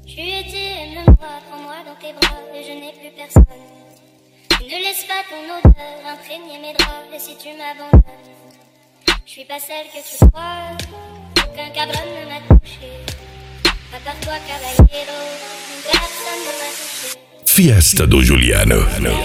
Tu étais aime-moi, prends-moi dans tes bras et je n'ai plus personne. Ne laisse pas ton odeur imprégner mes draps et si tu m'abandonnes, je suis pas celle que tu crois, aucun cabron ne m'a touché. À part toi, caballero, personne ne m'a touché. Fiesta do Juliano.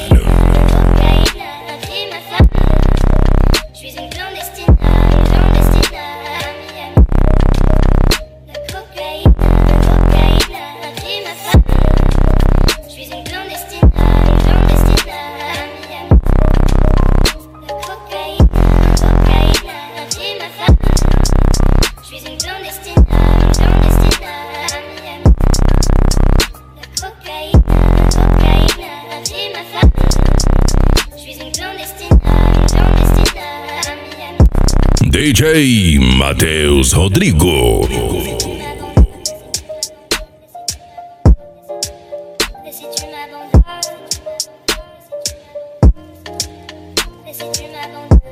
Je suis une clandestine à Miami. La cocaïne a pris ma femme. Je suis une clandestine à Miami. La cocaïne a pris ma femme. Je suis une clandestine à Miami. La cocaïne a pris ma femme. Je suis une clandestine à Miami. DJ Matheus Rodrigo. Et si tu m'abandonnes, et si tu m'abandonnes,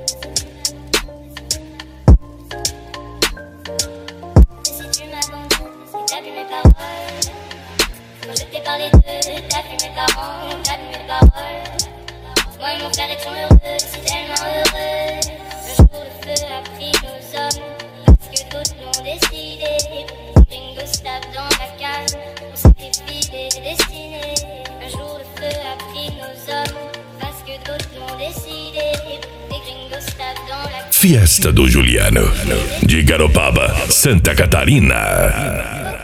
et si tu m'abandonnes, si t'as vu mes paroles, quand je t'ai parlé d'eux, t'as vu mes parents, t'as vu mes paroles. Moi et mon frère étions heureux, si tellement heureux. Un jour le feu a pris nos hommes, parce que d'autres l'ont décidé. Gringo stable dans la cale, on sacrifie des destinées. Un jour le feu a pris nos hommes, parce que d'autres l'ont décidé. Des gringos stable dans la cale. Fiesta do Juliano. De Garopaba, Santa Catarina.